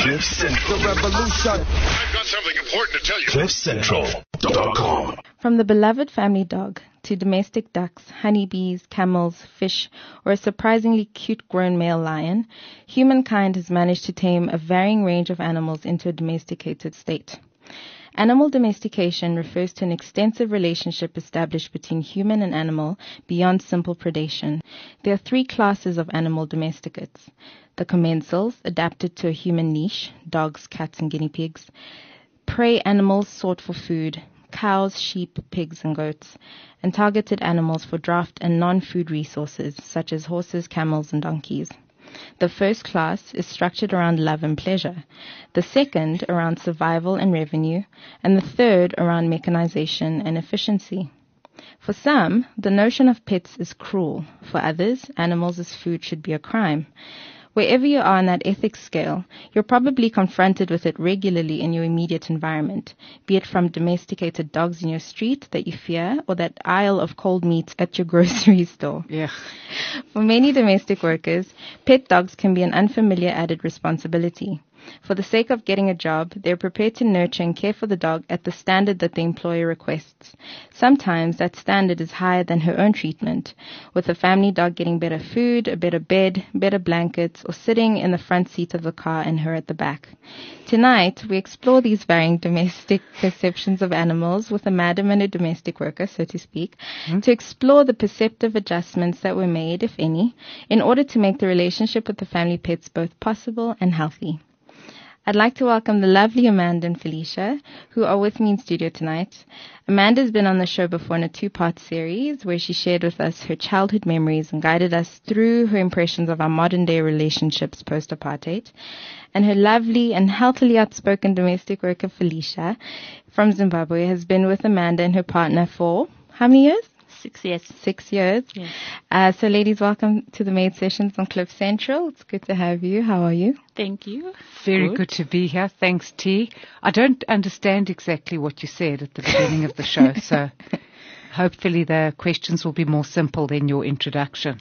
The revolution. I've got something important to tell you. CliffCentral.com. From the beloved family dog to domestic ducks, honeybees, camels, fish, or a surprisingly cute grown male lion, humankind has managed to tame a varying range of animals into a domesticated state. Animal domestication refers to an extensive relationship established between human and animal beyond simple predation. There are three classes of animal domesticates: the commensals, adapted to a human niche, dogs, cats, and guinea pigs; prey animals sought for food, cows, sheep, pigs, and goats; and targeted animals for draft and non-food resources, such as horses, camels, and donkeys. The first class is structured around love and pleasure, the second around survival and revenue, and the third around mechanization and efficiency. For some, the notion of pets is cruel. For others, animals as food should be a crime. Wherever you are on that ethics scale, you're probably confronted with it regularly in your immediate environment, be it from domesticated dogs in your street that you fear or that aisle of cold meats at your grocery store. Yeah. For many domestic workers, pet dogs can be an unfamiliar added responsibility. For the sake of getting a job, they're prepared to nurture and care for the dog at the standard that the employer requests. Sometimes that standard is higher than her own treatment, with the family dog getting better food, a better bed, better blankets, or sitting in the front seat of the car and her at the back. Tonight, we explore these varying domestic perceptions of animals with a madam and a domestic worker, so to speak, to explore the perceptive adjustments that were made, if any, in order to make the relationship with the family pets both possible and healthy. I'd like to welcome the lovely Amanda and Felicia, who are with me in studio tonight. Amanda's been on the show before in a 2-part series where she shared with us her childhood memories and guided us through her impressions of our modern-day relationships post-apartheid. And her lovely and healthily outspoken domestic worker, Felicia, from Zimbabwe, has been with Amanda and her partner for how many years? 6 years. 6 years. Yes. So ladies, welcome to the Maid Sessions on Cliff Central. It's good to have you. How are you? Thank you. Very good to be here. Thanks, T. I don't understand exactly what you said at the beginning of the show, so hopefully the questions will be more simple than your introduction.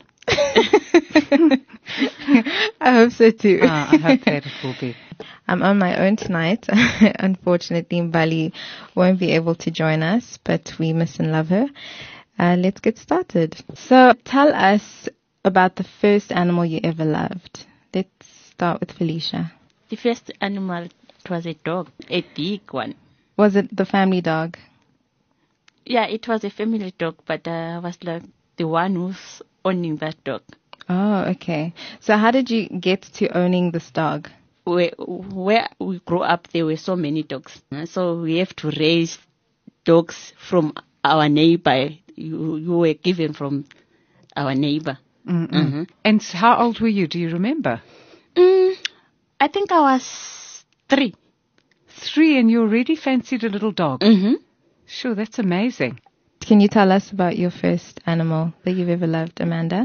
I hope so too. I hope that it will be. I'm on my own tonight. Unfortunately, Mbali won't be able to join us, but we miss and love her. Let's get started. So tell us about the first animal you ever loved. Let's start with Felicia. The first animal, it was a dog, a big one. Was it the family dog? Yeah, it was a family dog, but I was like the one who's owning that dog. Oh, okay. So how did you get to owning this dog? Where we grew up, there were so many dogs. So we have to raise dogs from our neighbor. You were given from our neighbor. Mm-hmm. And how old were you? Do you remember? I think I was 3. 3, and you already fancied a little dog? Mm-hmm. Sure, that's amazing. Can you tell us about your first animal that you've ever loved, Amanda?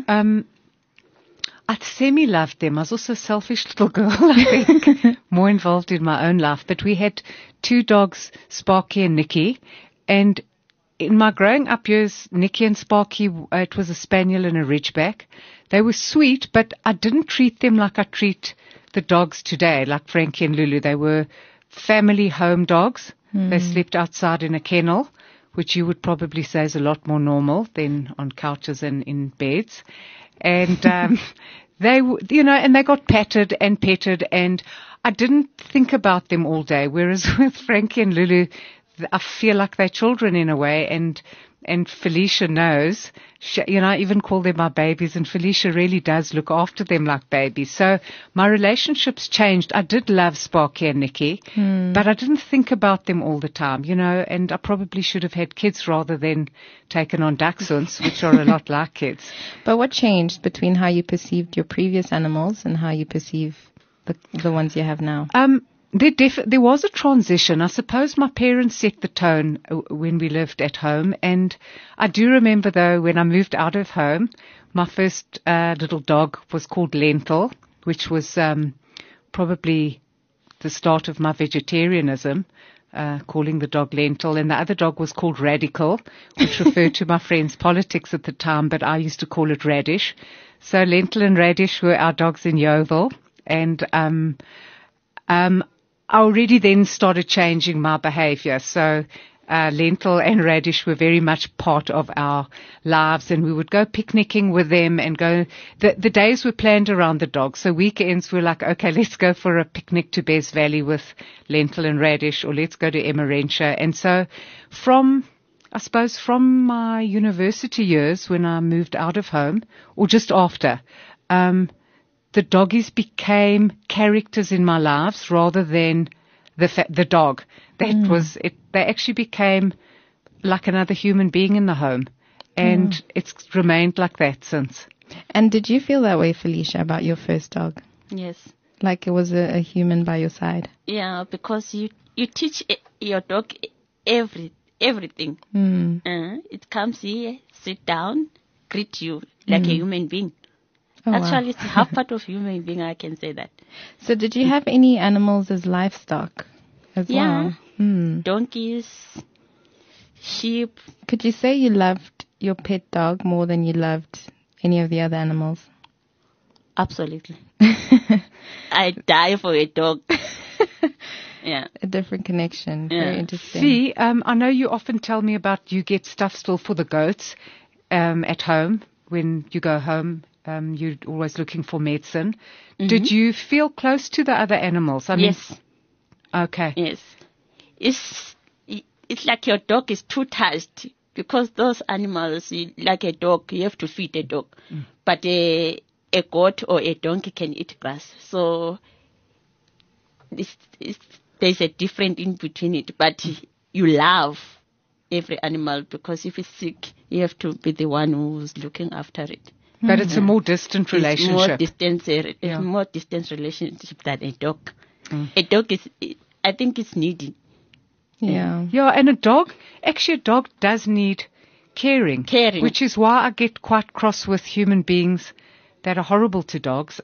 I semi-loved them. I was also a selfish little girl, I think, more involved in my own life. But we had 2 dogs, Sparky and Nicky, and in my growing up years, Nicky and Sparky, it was a spaniel and a ridgeback. They were sweet, but I didn't treat them like I treat the dogs today, like Frankie and Lulu. They were family home dogs. They slept outside in a kennel, which you would probably say is a lot more normal than on couches and in beds. And they, and they got patted and petted, and I didn't think about them all day. Whereas with Frankie and Lulu, I feel like they're children in a way, and Felicia knows. I even call them my babies, and Felicia really does look after them like babies. So my relationships changed. I did love Sparky and Nicky, but I didn't think about them all the time, and I probably should have had kids rather than taken on dachshunds, which are a lot like kids. But what changed between how you perceived your previous animals and how you perceive the ones you have now? There was a transition. I suppose my parents set the tone when we lived at home. And I do remember, though, when I moved out of home, my first little dog was called Lentil, which was probably the start of my vegetarianism, calling the dog Lentil. And the other dog was called Radical, which referred to my friend's politics at the time, but I used to call it Radish. So Lentil and Radish were our dogs in Yeovil. And I already then started changing my behavior. So Lentil and Radish were very much part of our lives, and we would go picnicking with them and go. The days were planned around the dogs. So weekends were like, okay, let's go for a picnic to Bez Valley with Lentil and Radish, or let's go to Emmarentia. And so from my university years, when I moved out of home, or just after, the doggies became characters in my lives rather than the dog. That was it. They actually became like another human being in the home, and it's remained like that since. And did you feel that way, Felicia, about your first dog? Yes. Like it was a human by your side? Yeah, because you teach your dog everything. It comes here, sit down, greet you like a human being. Oh, Actually, wow. it's half part of human being, I can say that. So did you have any animals as livestock as Yeah. well? Donkeys, sheep. Could you say you loved your pet dog more than you loved any of the other animals? Absolutely. I die for a dog. Yeah. A different connection. Yeah. Very interesting. See, I know you often tell me about you get stuff still for the goats at home. When you go home, you're always looking for medicine. Did you feel close to the other animals? I mean, Yes. Okay. Yes. It's like your dog is too touched, because those animals, like a dog, you have to feed a dog. But a goat or a donkey can eat grass. So there's a difference in between it. But you love every animal, because if it's sick, you have to be the one who's looking after it. But it's a more distant relationship. It's more distant relationship than a dog. A dog I think it's needy. Yeah. Yeah, and a dog does need caring. Which is why I get quite cross with human beings that are horrible to dogs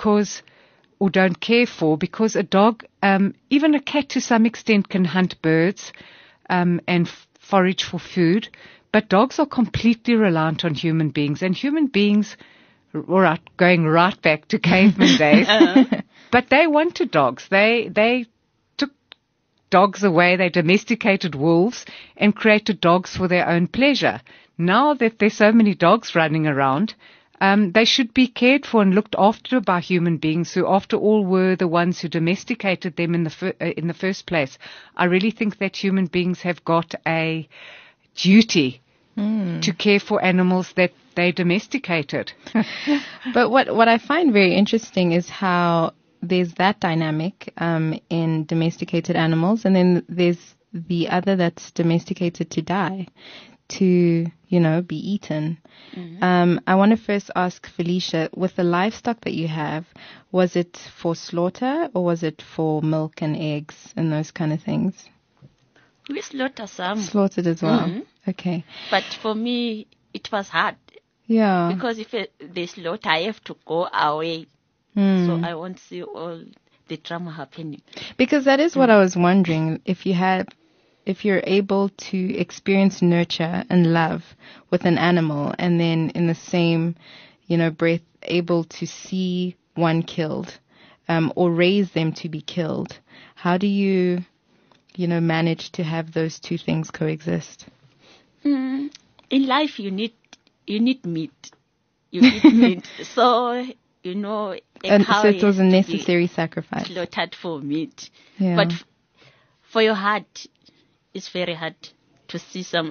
or don't care for, because a dog, even a cat to some extent, can hunt birds and forage for food, but dogs are completely reliant on human beings, and human beings, going right back to caveman days, but they wanted dogs. They took dogs away, they domesticated wolves and created dogs for their own pleasure. Now that there's so many dogs running around, they should be cared for and looked after by human beings, who after all were the ones who domesticated them in the first place. I really think that human beings have got a duty to care for animals that they domesticated. But what I find very interesting is how there's that dynamic in domesticated animals, and then there's the other that's domesticated to die, to, be eaten. I want to first ask Felicia, with the livestock that you have, was it for slaughter or was it for milk and eggs and those kind of things? We slaughter some. Slaughtered as well. Okay. But for me, it was hard. Yeah. Because if they slaughter, I have to go away. So I won't see all the drama happening. Because that is what I was wondering, if you're able to experience nurture and love with an animal, and then in the same, breath, able to see one killed, or raise them to be killed. How do you, manage to have those two things coexist? In life, you need meat. You need meat. So, And so it was a necessary sacrifice. Slaughtered for meat. Yeah. But for your heart, it's very hard to see some,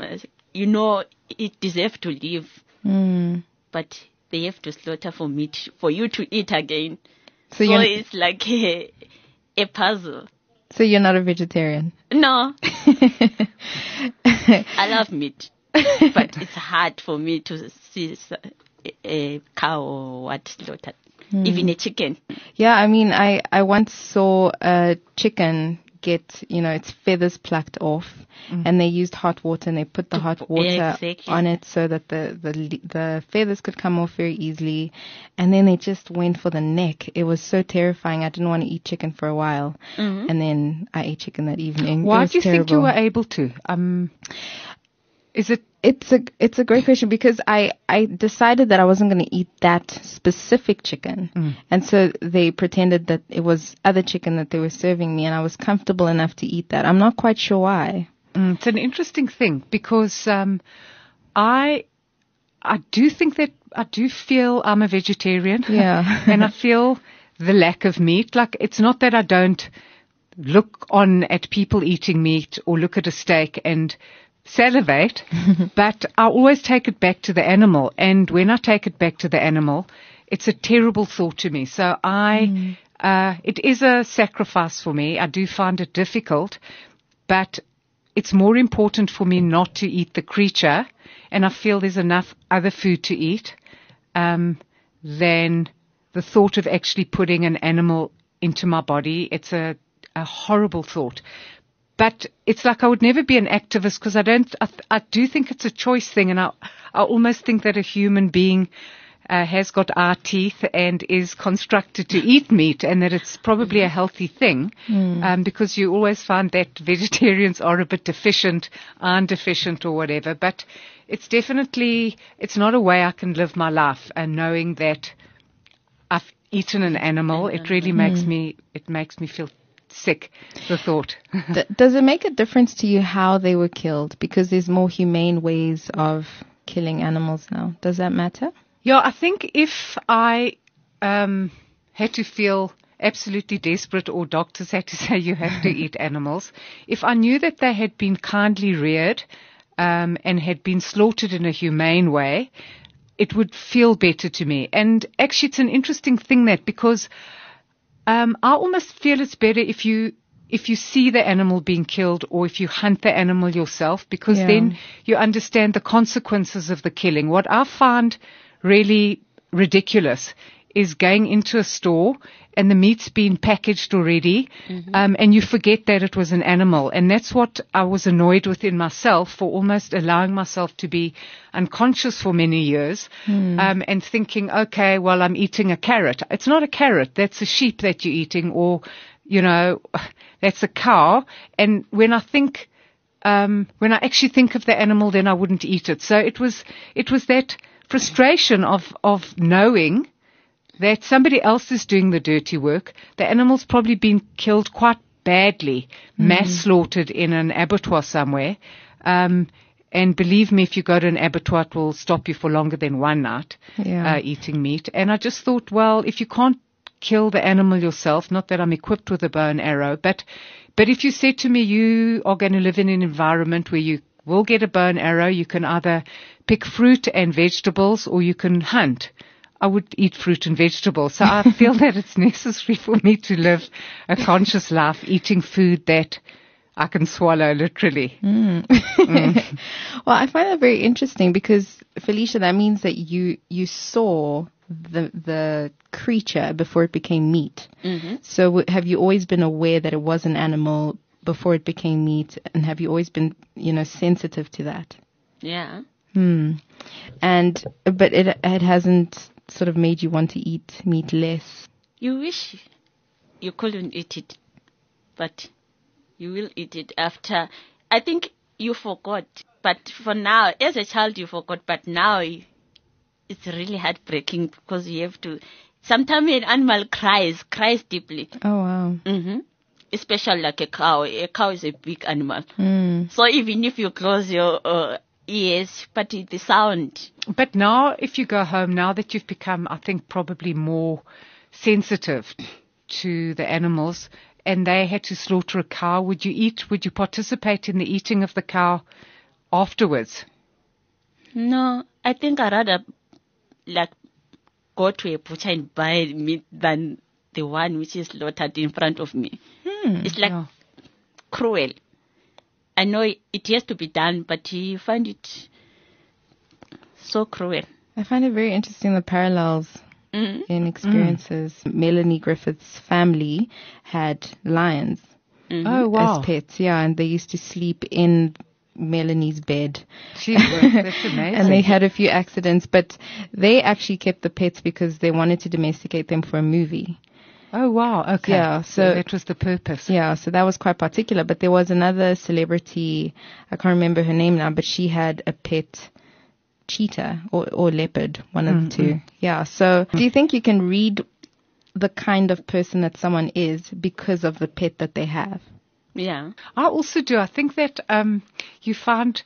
it deserves to live. But they have to slaughter for meat, for you to eat again. So it's like a puzzle. So you're not a vegetarian? No. I love meat. But it's hard for me to see a cow or what slaughtered. Even a chicken. Yeah, I mean, I once saw a chicken get, its feathers plucked off, and they used hot water, and they put the hot water on it so that the feathers could come off very easily, and then they just went for the neck. It was so terrifying. I didn't want to eat chicken for a while, and then I ate chicken that evening. Why do you think you were able to? Is it? It's a great question because I decided that I wasn't going to eat that specific chicken. And so they pretended that it was other chicken that they were serving me, and I was comfortable enough to eat that. I'm not quite sure why. It's an interesting thing because I do think that I do feel I'm a vegetarian. Yeah. And I feel the lack of meat. Like, it's not that I don't look on at people eating meat or look at a steak and salivate, but I always take it back to the animal. And when I take it back to the animal, it's a terrible thought to me. So it is a sacrifice for me. I do find it difficult, but it's more important for me not to eat the creature. And I feel there's enough other food to eat, than the thought of actually putting an animal into my body. It's a horrible thought. But it's like I would never be an activist because I do think it's a choice thing. And I almost think that a human being has got our teeth and is constructed to eat meat, and that it's probably a healthy thing, because you always find that vegetarians are a bit deficient, aren't deficient or whatever. But it's definitely, it's not a way I can live my life, and knowing that I've eaten an animal, it really makes me feel sick, the thought. Does it make a difference to you how they were killed? Because there's more humane ways of killing animals now. Does that matter? Yeah, I think if I had to feel absolutely desperate, or doctors had to say you have to eat animals, if I knew that they had been kindly reared and had been slaughtered in a humane way, it would feel better to me. And actually, it's an interesting thing that, because I almost feel it's better if you see the animal being killed, or if you hunt the animal yourself, because then you understand the consequences of the killing. What I find really ridiculous is going into a store and the meat's been packaged already, and you forget that it was an animal. And that's what I was annoyed with in myself, for almost allowing myself to be unconscious for many years, and thinking, okay, well, I'm eating a carrot. It's not a carrot. That's a sheep that you're eating, or, that's a cow. And when I actually think of the animal, then I wouldn't eat it. So it was that frustration of knowing that somebody else is doing the dirty work. The animal's probably been killed quite badly, mass slaughtered in an abattoir somewhere. And believe me, if you go to an abattoir, it will stop you for longer than one night eating meat. And I just thought, well, if you can't kill the animal yourself, not that I'm equipped with a bow and arrow, but if you said to me, you are going to live in an environment where you will get a bow and arrow, you can either pick fruit and vegetables, or you can hunt, I would eat fruit and vegetables. So I feel that it's necessary for me to live a conscious life, eating food that I can swallow, literally. Well, I find that very interesting because, Felicia, that means that you saw the creature before it became meat. So have you always been aware that it was an animal before it became meat, and have you always been, sensitive to that? Yeah. But it hasn't sort of made you want to eat meat less. You wish you couldn't eat it, but you will eat it after. I think you forgot, but for now, as a child you forgot, but now it's really heartbreaking because you have to. Sometimes an animal cries deeply. Oh wow. Especially like a cow. A cow is a big animal. So even if you close your ears, but the sound. But now, if you go home, now that you've become, I think, probably more sensitive to the animals, and they had to slaughter a cow, would you participate in the eating of the cow afterwards? No, I think I'd rather go to a butcher and buy meat than the one which is slaughtered in front of me. It's cruel. I know it has to be done, but you find it so cruel. I find it very interesting, the parallels in experiences. Melanie Griffith's family had lions Oh, wow. as pets, and they used to sleep in Melanie's bed. Gee, that's amazing. And they had a few accidents, but they actually kept the pets because they wanted to domesticate them for a movie. Oh, wow. Okay. Yeah, so that was the purpose. Yeah, so that was quite particular. But there was another celebrity, I can't remember her name now, but she had a pet cheetah or leopard, one of the two. Yeah, so do you think you can read the kind of person that someone is because of the pet that they have? Yeah. I also do. I think that you find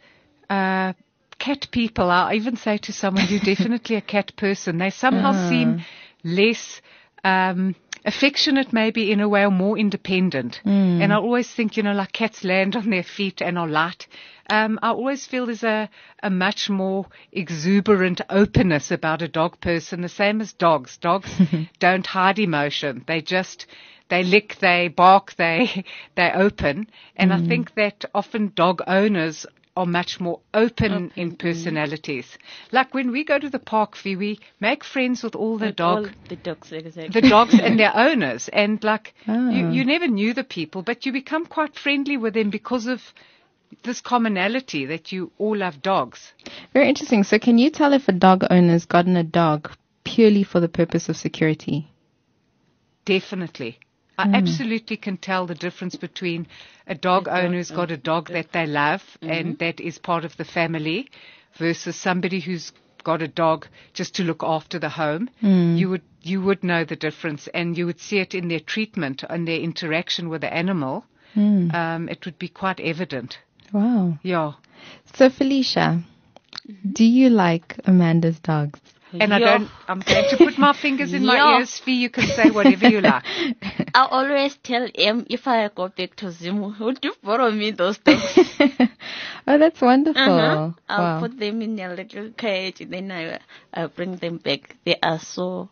cat people, I even say to someone, you're definitely a cat person. They somehow seem less affectionate, maybe in a way, or more independent. And I always think, like cats land on their feet and are light. I always feel there's a much more exuberant openness about a dog person, the same as dogs. Dogs don't hide emotion. They lick, they bark, they open. And I think that often dog owners are much more open in personalities. Like when we go to the park, we make friends with all the All the dogs, exactly. the dogs and their owners. And like you never knew the people, but you become quite friendly with them because of this commonality that you all love dogs. Very interesting. So can you tell if a dog owner's gotten a dog purely for the purpose of security? Definitely. I absolutely can tell the difference between a dog owner who's got a dog that they love and that is part of the family versus somebody who's got a dog just to look after the home. You would know the difference, and you would see it in their treatment and their interaction with the animal. It would be quite evident. Wow. Yeah. So Felicia, do you like Amanda's dogs? And I'm going to put my fingers in my ears. Fee, you can say whatever you like. I always tell him, if I go back to Zimu, would you borrow me those dogs? Oh, that's wonderful. I'll Wow. put them in a little cage, and then I'll bring them back. They are so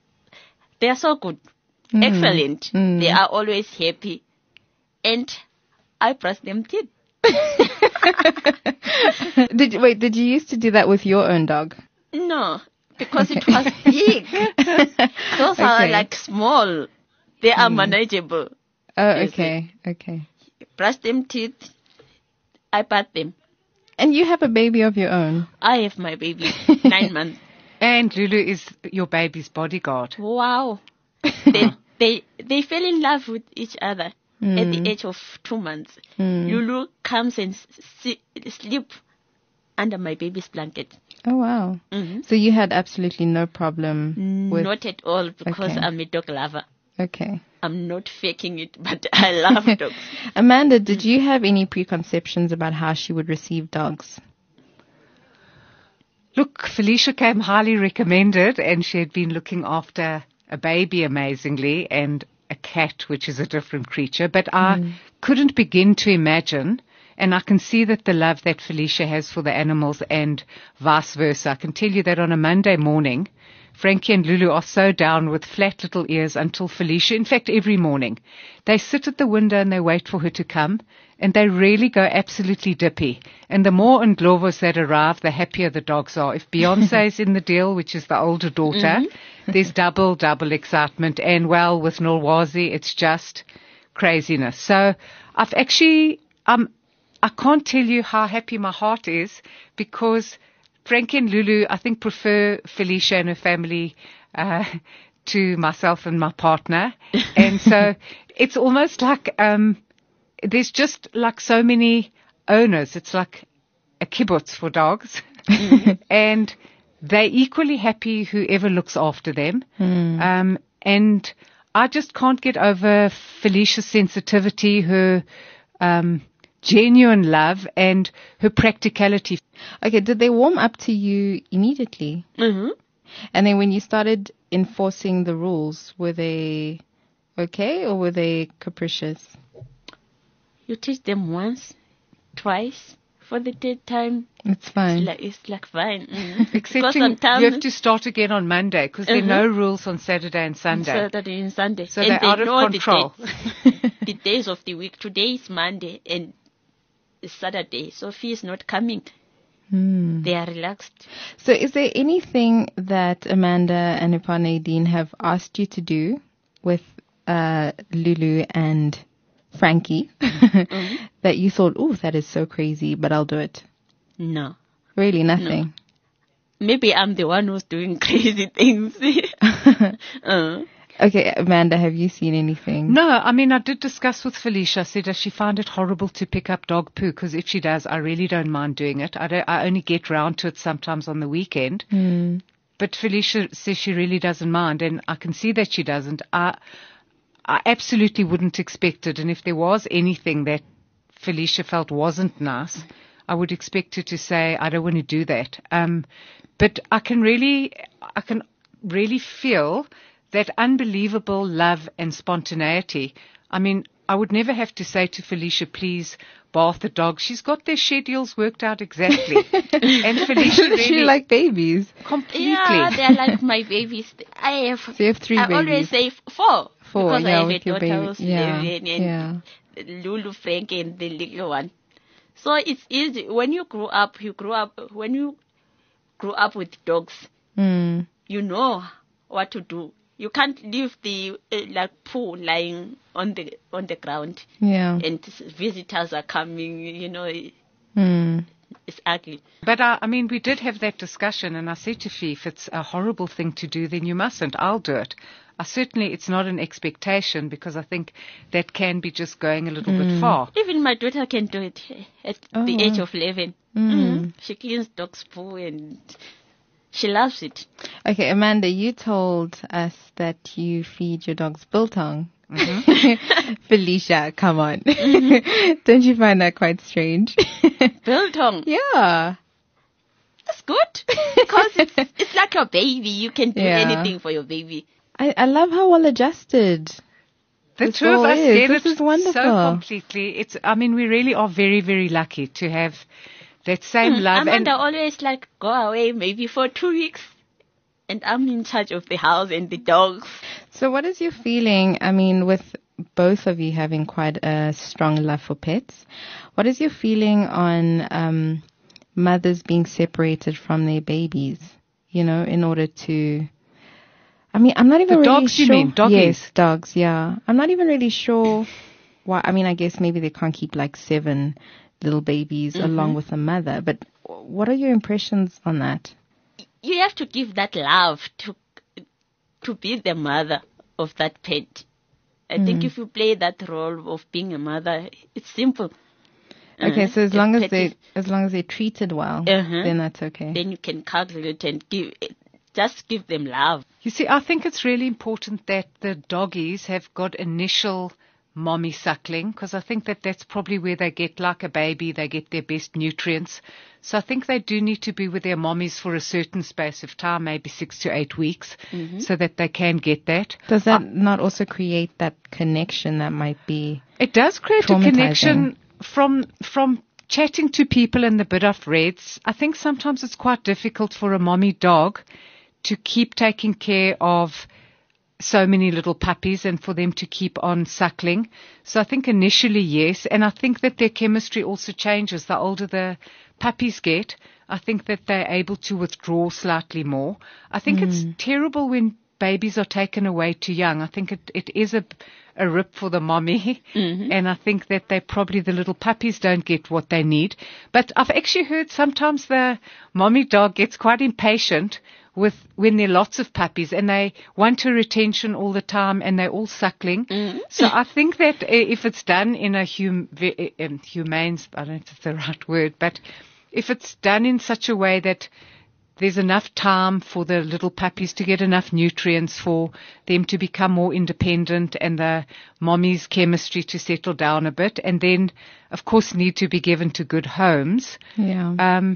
good. Excellent. They are always happy. And I brush them teeth. Did you used to do that with your own dog? No, because it was big. Those are like small. They are manageable. Oh, okay. Brush them teeth. I pat them. And you have a baby of your own? I have my baby, 9 months. And Lulu is your baby's bodyguard. Wow. They fell in love with each other at the age of 2 months. Lulu comes and sleep under my baby's blanket. Oh, wow. So you had absolutely no problem with... Not at all, because Okay. I'm a dog lover. Okay. I'm not faking it, but I love dogs. Amanda, did you have any preconceptions about how she would receive dogs? Look, Felicia came highly recommended, and she had been looking after a baby amazingly and a cat, which is a different creature. But I couldn't begin to imagine, and I can see that the love that Felicia has for the animals and vice versa. I can tell you that on a Monday morning, Frankie and Lulu are so down with flat little ears until Felicia, in fact, every morning, they sit at the window and they wait for her to come, and they really go absolutely dippy. And the more Ndlovos that arrive, the happier the dogs are. If Beyonce is in the deal, which is the older daughter, there's double excitement. And well, with Nolwazi, it's just craziness. So I've actually, I can't tell you how happy my heart is, because Frankie and Lulu, I think, prefer Felicia and her family to myself and my partner. And so it's almost like there's just like so many owners. It's like a kibbutz for dogs. And they're equally happy whoever looks after them. And I just can't get over Felicia's sensitivity, her genuine love, and her practicality. Okay, did they warm up to you immediately? Mm-hmm. And then when you started enforcing the rules, were they okay or were they capricious? You teach them once, twice, for the third time. It's fine. It's like fine. Except you have to start again on Monday, because there are no rules on Saturday and Sunday. Saturday and Sunday. So they're out of control. The days of the week. Today is Monday and it's Saturday. Sophie is not coming. They are relaxed. So is there anything that Amanda and her partner Nadine have asked you to do with Lulu and Frankie that you thought, oh, that is so crazy, but I'll do it? No. Really, nothing? No. Maybe I'm the one who's doing crazy things. Okay, Amanda, have you seen anything? No, I mean, I did discuss with Felicia. I said, does she find it horrible to pick up dog poo? Because if she does, I really don't mind doing it. I only get round to it sometimes on the weekend. But Felicia says she really doesn't mind, and I can see that she doesn't. I absolutely wouldn't expect it. And if there was anything that Felicia felt wasn't nice, I would expect her to say, I don't want to do that. But I can really feel that unbelievable love and spontaneity. I mean, I would never have to say to Felicia, please bath the dog. She's got their schedules worked out exactly. And Felicia really... She like babies. Completely. Yeah, they're like my babies. So you have 3 babies. I always say 4. Because yeah, I have a with your daughter baby. who's Yeah, 11 and Lulu, Frank, and the little one. So it's easy. When you grow up with dogs, you know what to do. You can't leave the poo lying on the ground. Yeah. And visitors are coming, it's ugly. But I mean, we did have that discussion, and I said to Fee, if it's a horrible thing to do, then you mustn't. I'll do it. Certainly, it's not an expectation, because I think that can be just going a little bit far. Even my daughter can do it at the age of 11. She cleans dog's poo and she loves it. Okay, Amanda, you told us that you feed your dogs biltong. Felicia, come on. Don't you find that quite strange? Biltong? Yeah. That's good. Because it's like your baby. You can do anything for your baby. I love how well adjusted. The two of us get This it is wonderful. so completely. We really are very, very lucky to have that same love. Amanda always go away maybe for 2 weeks. And I'm in charge of the house and the dogs. So what is your feeling, with both of you having quite a strong love for pets, what is your feeling on mothers being separated from their babies, in order to... I'm not even the really dogs, sure. You mean? Doggies? Yes, dogs, yeah. I'm not even really sure why. I guess maybe they can't keep 7 little babies along with a mother. But what are your impressions on that? You have to give that love to be the mother of that pet. I think if you play that role of being a mother, it's simple. Okay, so as long as they're treated well, then that's okay. Then you can cuddle it and just give them love. You see, I think it's really important that the doggies have got initial mommy suckling, because I think that's probably where they get, like a baby, they get their best nutrients. So I think they do need to be with their mommies for a certain space of time, maybe 6 to 8 weeks, so that they can get that. Does that not also create that connection that might be... It does create a connection from chatting to people and the bit I've read. I think sometimes it's quite difficult for a mommy dog to keep taking care of so many little puppies and for them to keep on suckling. So I think initially, yes. And I think that their chemistry also changes. The older the puppies get, I think that they're able to withdraw slightly more. I think it's terrible when babies are taken away too young. I think it is a rip for the mommy. And I think that the little puppies don't get what they need. But I've actually heard sometimes the mommy dog gets quite impatient when there are lots of puppies and they want her attention all the time and they're all suckling. So I think that if it's done in a humane, I don't know if it's the right word, but if it's done in such a way that there's enough time for the little puppies to get enough nutrients for them to become more independent and the mommy's chemistry to settle down a bit, and then, of course, need to be given to good homes. Yeah.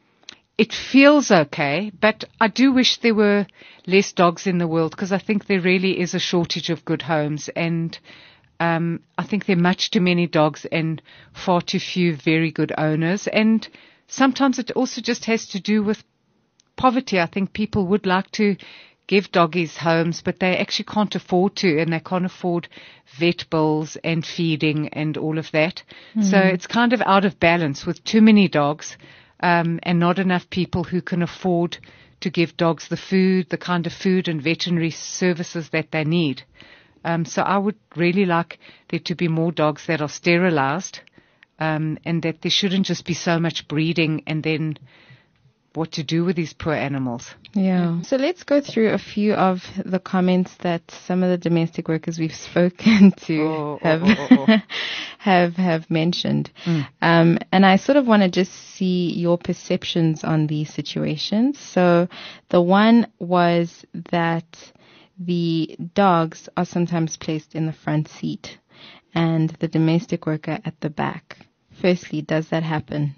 It feels okay, but I do wish there were less dogs in the world, because I think there really is a shortage of good homes, and I think there are much too many dogs and far too few very good owners. And sometimes it also just has to do with poverty. I think people would like to give doggies homes, but they actually can't afford to, and they can't afford vet bills and feeding and all of that. So it's kind of out of balance with too many dogs. And not enough people who can afford to give dogs the kind of food and veterinary services that they need. So I would really like there to be more dogs that are sterilized, and that there shouldn't just be so much breeding and then what to do with these poor animals. Yeah. So let's go through a few of the comments that some of the domestic workers we've spoken to have mentioned. And I sort of want to just see your perceptions on these situations. So the one was that the dogs are sometimes placed in the front seat and the domestic worker at the back. Firstly, does that happen?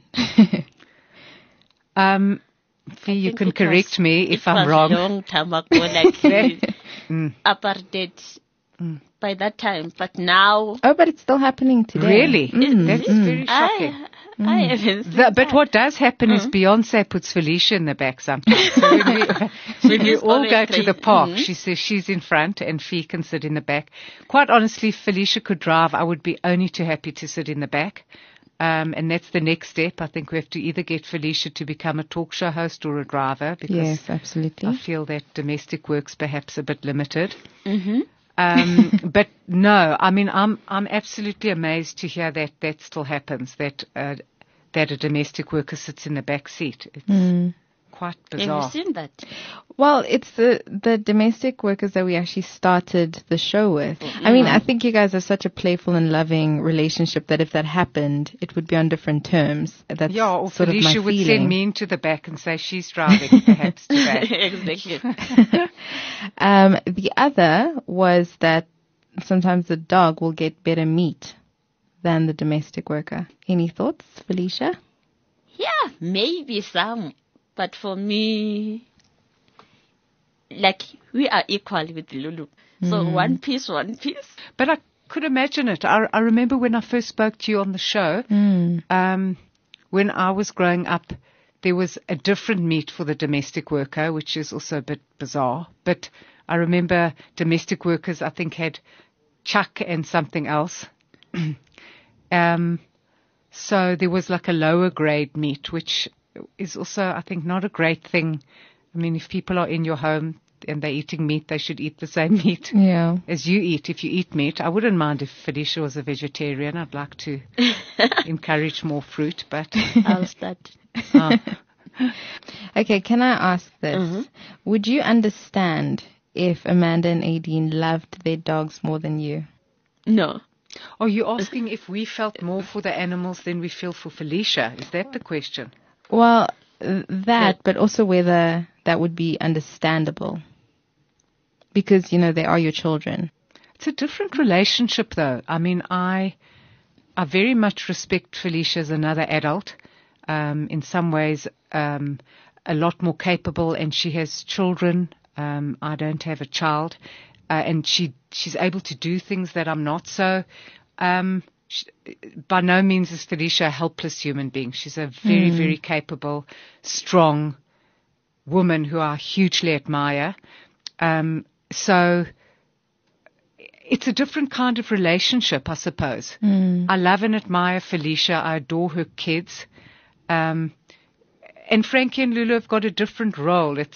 Fee, you can correct me if I'm wrong. Long time ago, like apartheid by that time, but now. Oh, but it's still happening today. Really? That's very shocking. I haven't seen But that. what does happen is Beyonce puts Felicia in the back sometimes. So when we is all always go to the crazy. park, she says she's in front and Fee can sit in the back. Quite honestly, if Felicia could drive, I would be only too happy to sit in the back. And that's the next step. I think we have to either get Felicia to become a talk show host or a driver, because Yes, absolutely. I feel that domestic work's perhaps a bit limited. But no, I mean, I'm absolutely amazed to hear that that still happens, that a domestic worker sits in the back seat. It's quite bizarre. Have you seen that? Well, it's the domestic workers that we actually started the show with. I mean, I think you guys have such a playful and loving relationship that if that happened, it would be on different terms. That's Yeah, or sort Felicia of my would feeling. send me into the back and say she's driving, perhaps today. Exactly. The other was that sometimes the dog will get better meat than the domestic worker. Any thoughts, Felicia? Yeah, maybe some. But for me, like, we are equal with Lulu. So one piece. But I could imagine it. I remember when I first spoke to you on the show, when I was growing up, there was a different meat for the domestic worker, which is also a bit bizarre. But I remember domestic workers, I think, had chuck and something else. So there was like a lower grade meat, which is also, I think, not a great thing. I mean, if people are in your home and they're eating meat, they should eat the same meat Yeah. as you eat. If you eat meat, I wouldn't mind if Felicia was a vegetarian. I'd like to encourage more fruit, but I'll start. Okay, can I ask this? Would you understand if Amanda and Aideen loved their dogs more than you? No. are you asking if we felt more for the animals than we feel for Felicia? Is that the question? Well, that, but also whether that would be understandable. Because, they are your children. It's a different relationship, though. I mean, I very much respect Felicia as another adult. In some ways, a lot more capable, and she has children. I don't have a child, and she's able to do things that I'm not. So, by no means is Felicia a helpless human being. She's a very, very capable, strong woman who I hugely admire. So it's a different kind of relationship, I suppose. I love and admire Felicia. I adore her kids. And Frankie and Lulu have got a different role. I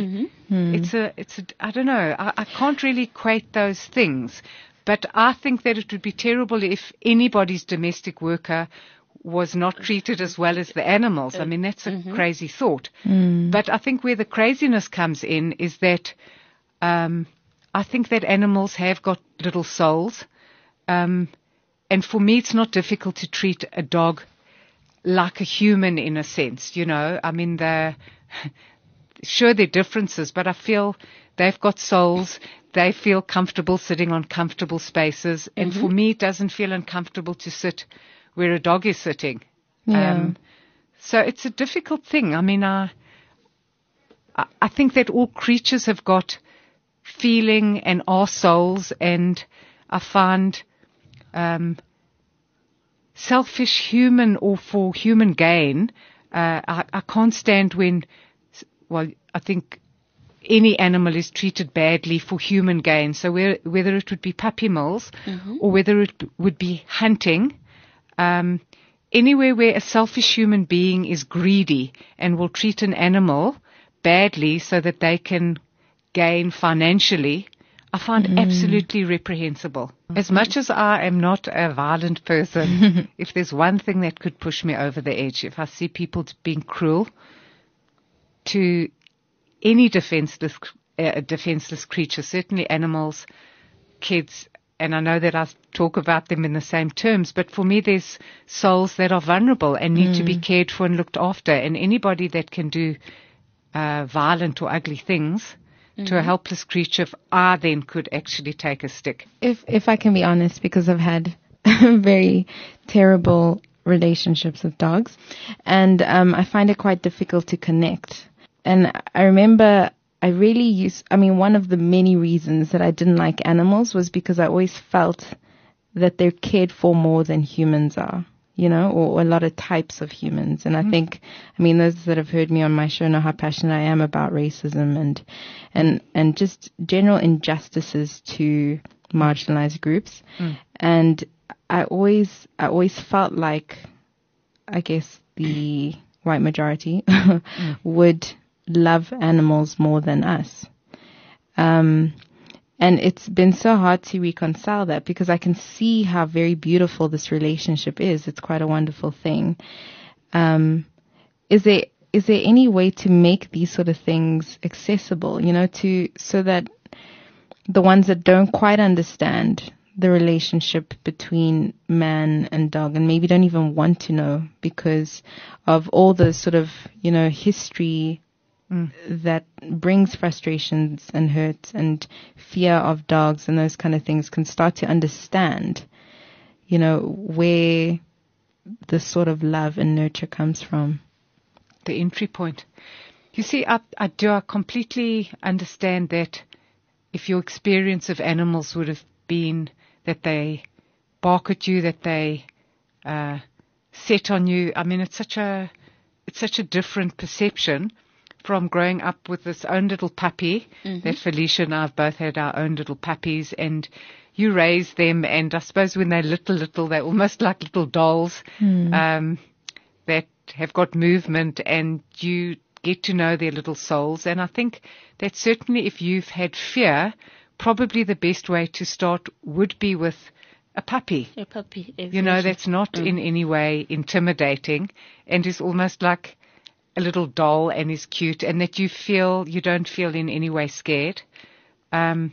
don't know. I can't really equate those things. But I think that it would be terrible if anybody's domestic worker was not treated as well as the animals. I mean, that's a crazy thought. But I think where the craziness comes in is that I think that animals have got little souls. And for me, it's not difficult to treat a dog like a human in a sense, I mean, sure, there are differences, but I feel they've got souls. They feel comfortable sitting on comfortable spaces. And for me, it doesn't feel uncomfortable to sit where a dog is sitting. Yeah. So it's a difficult thing. I mean, I think that all creatures have got feeling and are souls, and I find selfish human or for human gain, I can't stand when, I think any animal is treated badly for human gain. So whether it would be puppy mills or whether it would be hunting, anywhere where a selfish human being is greedy and will treat an animal badly so that they can gain financially, I find absolutely reprehensible. As much as I am not a violent person, if there's one thing that could push me over the edge, if I see people being cruel, to any defenseless creature, certainly animals, kids, and I know that I talk about them in the same terms, but for me there's souls that are vulnerable and need to be cared for and looked after, and anybody that can do violent or ugly things to a helpless creature, I then could actually take a stick. If I can be honest, because I've had very terrible relationships with dogs, and I find it quite difficult to connect. And I remember one of the many reasons that I didn't like animals was because I always felt that they're cared for more than humans are, or a lot of types of humans. And I think, those that have heard me on my show know how passionate I am about racism and just general injustices to marginalized groups. And I always felt like, I guess, the white majority would love animals more than us. And it's been so hard to reconcile that, because I can see how very beautiful this relationship is. It's quite a wonderful thing. Is there any way to make these sort of things accessible, so that the ones that don't quite understand the relationship between man and dog, and maybe don't even want to know because of all the sort of, history that brings frustrations and hurt and fear of dogs and those kind of things, can start to understand, where the sort of love and nurture comes from. The entry point. You see, I completely understand that if your experience of animals would have been that they bark at you, that they set on you. It's such a different perception from growing up with this own little puppy that Felicia and I have both had our own little puppies, and you raise them, and I suppose when they're little, they're almost like little dolls that have got movement, and you get to know their little souls. And I think that certainly if you've had fear, probably the best way to start would be with a puppy. A puppy, exactly. That's not in any way intimidating and is almost like a little doll and is cute, and that you don't feel in any way scared. And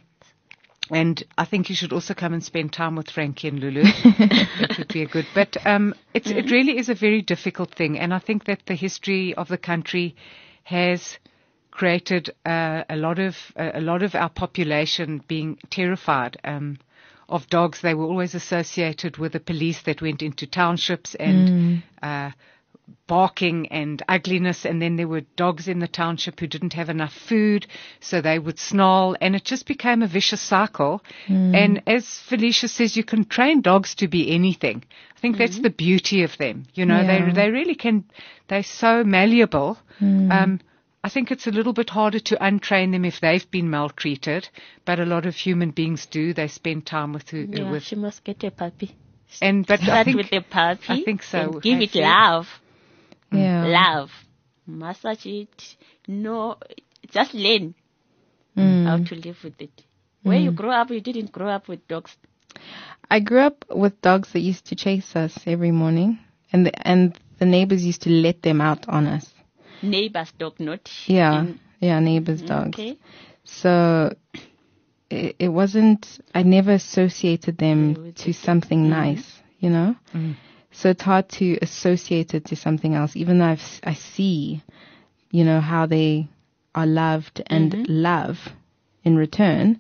I think you should also come and spend time with Frankie and Lulu. It would be a good. But it really is a very difficult thing, and I think that the history of the country has created a lot of our population being terrified of dogs. They were always associated with the police that went into townships and barking and ugliness, and then there were dogs in the township who didn't have enough food, so they would snarl, and it just became a vicious cycle. And as Felicia says, you can train dogs to be anything. I think that's the beauty of them. They really can. They're so malleable. I think it's a little bit harder to untrain them if they've been maltreated, but a lot of human beings do. They spend time with she must get a puppy. But start with a puppy. I think so. And give it love. Yeah. Love. Massage it. No, just learn how to live with it. Where you grew up, you didn't grow up with dogs. I grew up with dogs that used to chase us every morning, and the neighbors used to let them out on us. Neighbor's dog, not? Neighbor's dogs. Okay. So it wasn't, I never associated them to something nice, So it's hard to associate it to something else, even though I see, how they are loved and love in return.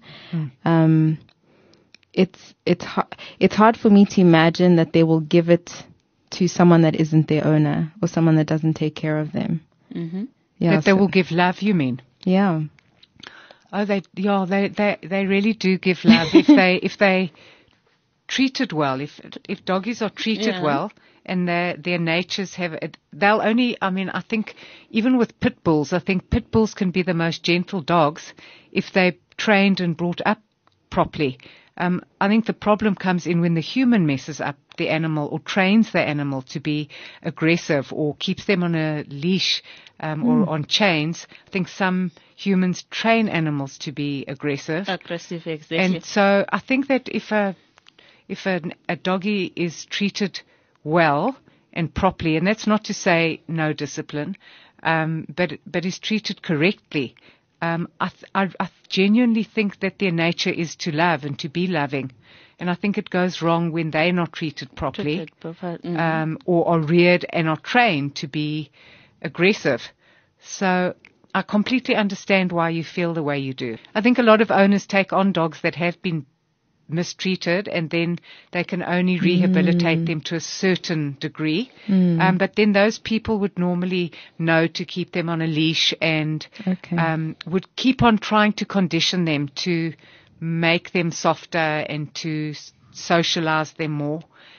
It's hard for me to imagine that they will give it to someone that isn't their owner or someone that doesn't take care of them. That they will give love, you mean? Yeah. Oh, they really do give love if they treated well. If doggies are treated well and their natures they'll only. I think even with pit bulls, I think pit bulls can be the most gentle dogs if they're trained and brought up properly. I think the problem comes in when the human messes up the animal or trains the animal to be aggressive or keeps them on a leash or on chains. I think some humans train animals to be aggressive. Aggressive, exactly. And so I think that if a doggy is treated well, and properly, and that's not to say no discipline, but is treated correctly, I genuinely think that their nature is to love and to be loving. And I think it goes wrong when they're not treated properly, or are reared and are trained to be aggressive. So I completely understand why you feel the way you do. I think a lot of owners take on dogs that have been mistreated, and then they can only rehabilitate them to a certain degree. But then those people would normally know to keep them on a leash, and would keep on trying to condition them to make them softer and to socialize them more.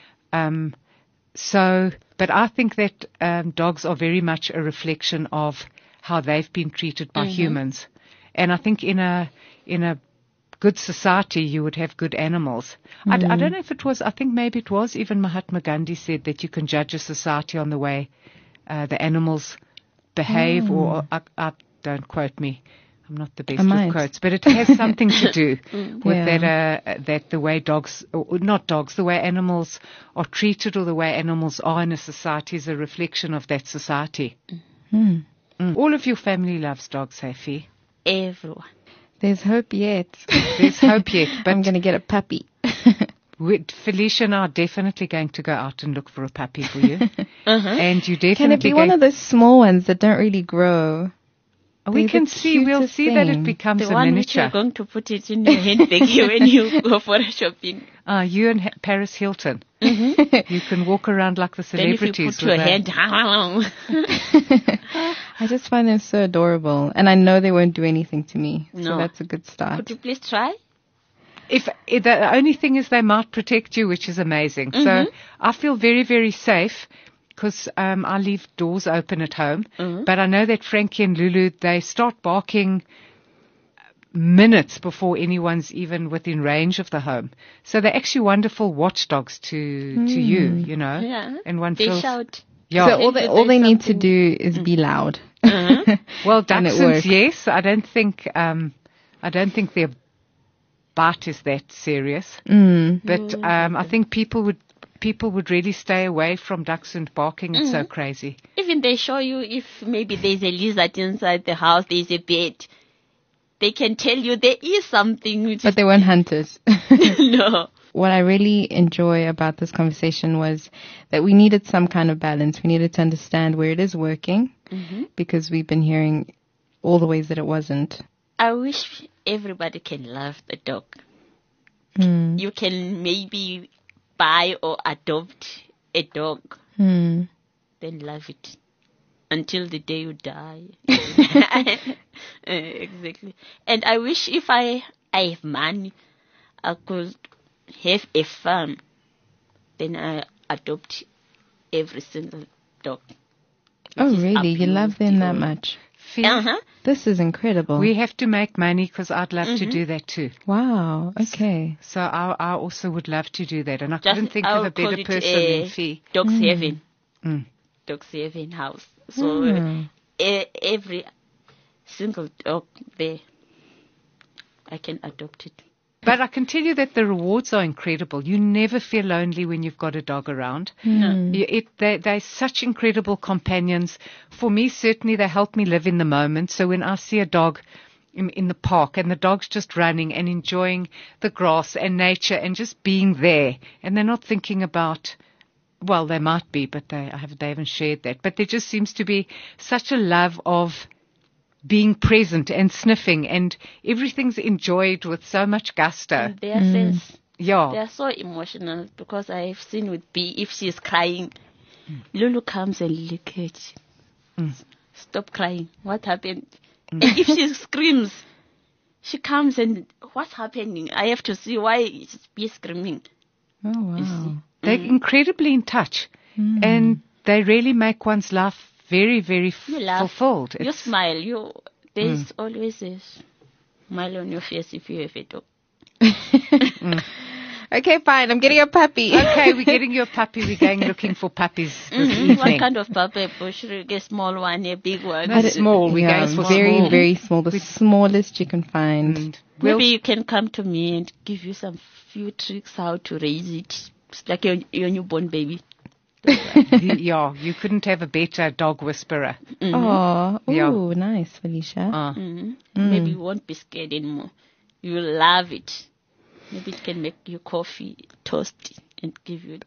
But I think that dogs are very much a reflection of how they've been treated by humans. And I think in a good society, you would have good animals. I don't know if it was, I think maybe it was even Mahatma Gandhi said that you can judge a society on the way the animals behave, or don't quote me. I'm not the best with quotes, but it has something to do with that the way dogs, or not dogs, the way animals are treated, or the way animals are in a society is a reflection of that society. All of your family loves dogs, Hafi? Everyone. There's hope yet. There's hope yet. But I'm going to get a puppy. Felicia and I are definitely going to go out and look for a puppy for you. And you definitely Can it be one of those small ones that don't really grow? We can see, we'll see that it becomes the a one miniature. Which you're going to put it in your handbag when you go for a shopping. You and Paris Hilton. You can walk around like the celebrities. Then if you put your hand, I just find them so adorable, and I know they won't do anything to me, so No. that's a good start. Could you please try? If the only thing is they might protect you, which is amazing. So I feel very, very safe because I leave doors open at home. But I know that Frankie and Lulu, they start barking minutes before anyone's even within range of the home. So they're actually wonderful watchdogs to you, you know. Yeah. And one They feels, shout. yeah. So all they need to do is be loud. Well, And it dachshunds, works. yes. I don't think their bite is that serious. But I think people would really stay away from dachshund barking. It's so crazy. Even they show you if maybe there's a lizard inside the house, there's a bed. They can tell you there is something. Which But they won't hunt it. no. What I really enjoy about this conversation was that we needed some kind of balance. We needed to understand where it is working, because we've been hearing all the ways that it wasn't. I wish everybody can love the dog. You can maybe buy or adopt a dog, then love it until the day you die. Exactly. And I wish if I have money, I could have a farm. Then I adopt every single dog. Oh, Which is really? up You love them that you. much? Uh-huh. This is incredible. We have to make money because I'd love to do that too. Wow. Okay. So I also would love to do that. And I Just- couldn't think I of a would call better it person a than Fee. Dog's heaven. Mm. Dog's heaven house. So every single dog there, I can adopt it. But I can tell you that the rewards are incredible. You never feel lonely when you've got a dog around. They're such incredible companions. For me, certainly, they help me live in the moment. So when I see a dog in the park and the dog's just running and enjoying the grass and nature and just being there, and they're not thinking about, well, they might be, but they haven't shared that. But there just seems to be such a love of being present and sniffing, and everything's enjoyed with so much gusto. They are friends. They Yeah. are so emotional because I've seen with B, if she's crying, Lulu comes and look at you. Stop crying. What happened? And if she screams, she comes and what's happening? I have to see why is B screaming. Oh, wow. They're incredibly in touch, and they really make one's life very, very You laugh. fulfilled. You It's- smile. There's always a smile on your face if you have a dog. Okay, fine. I'm getting a puppy. Okay, we're getting you a puppy. We're going looking for puppies this evening. What kind of puppy? A small one, a big one? No, small. We're Yeah, going for very, small. very small. The smallest you can find. And Maybe you can come to me and give you some few tricks how to raise it. It's like your newborn baby. You couldn't have a better dog whisperer. Oh, Yeah. ooh, nice, Felicia. Maybe you won't be scared anymore. You will love it. Maybe it can make you coffee, toast, and give you.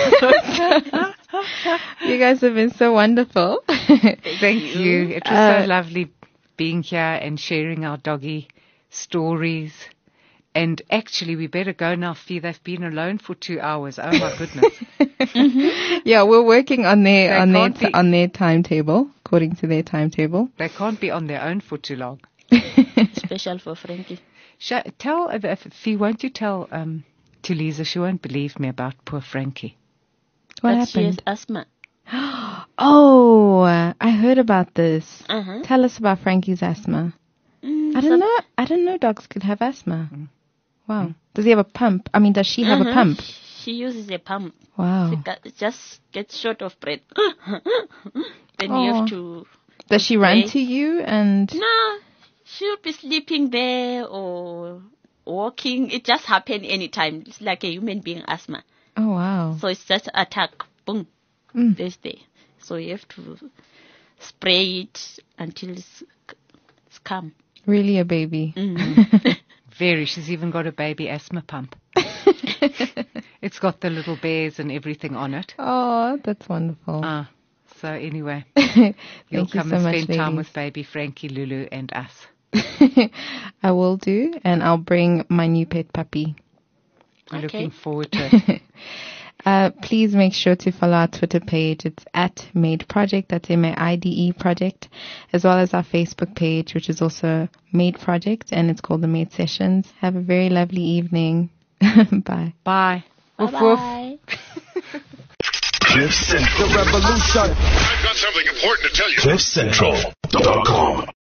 You guys have been so wonderful. Thank you. It was so lovely being here and sharing our doggy stories. And actually, we better go now, Fee. They've been alone for 2 hours. Oh my goodness. Yeah, we're working on their can't on their timetable, according to their timetable. They can't be on their own for too long. Special for Frankie. Tell Fee, won't you tell to Lisa? She won't believe me about poor Frankie. What But she has happened? asthma. Oh, I heard about this. Uh-huh. Tell us about Frankie's asthma. I didn't know. I didn't know dogs could have asthma. Wow. Does he have a pump? I mean, does she have a pump? She uses a pump. Wow. She just gets short of breath. Then you have to. Does she run spray. to you and? No, she'll be sleeping there or walking. It just happens anytime. It's like a human being asthma. Oh wow. So it's just attack. Boom. This day. So you have to spray it until it's calm. Really a baby. Very. She's even got a baby asthma pump. It's got the little bears and everything on it. Oh, that's wonderful. So anyway, Thank you'll you come so and much, spend time ladies. with baby Frankie, Lulu, and us. I will do, and I'll bring my new pet puppy. We're Okay. looking forward to it. Please make sure to follow our Twitter page. It's at Made Project. That's MAIDE Project, as well as our Facebook page, which is also Made Project, and it's called the Made Sessions. Have a very lovely evening. Bye. Bye. Woof, woof. Bye. Cliff Central. The revolution. I've got something important to tell you. CliffCentral.com.